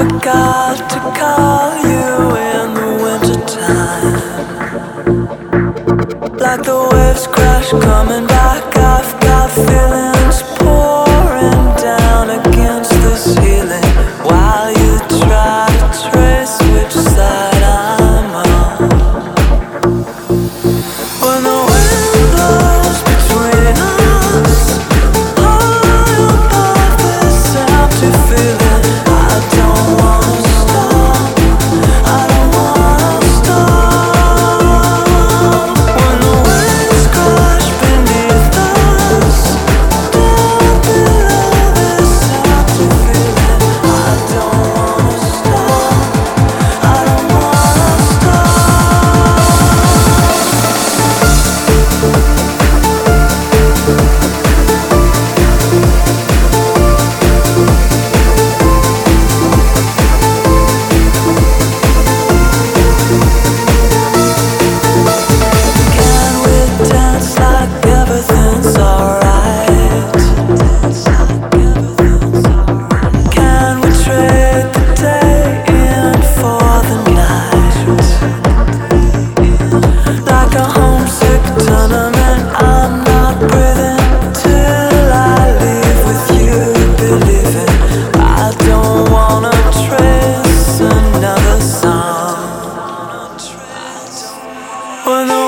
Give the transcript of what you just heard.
forgot to call you in the wintertime. Like the waves crash coming back, I've got feelings pouring down against the ceiling while you try to trace which side I'm on. When the wind blows between us, high above this empty feeling, I don't wanna stop, I don't wanna stop. When the waves crash beneath us, down below this empty feeling, I don't wanna stop, I don't wanna stop. Can we dance like everything's alright? Can we trade the day in for the night? Like a homesick tournament, I'm not breathing till I leave with you, believing I don't wanna trace another song. When the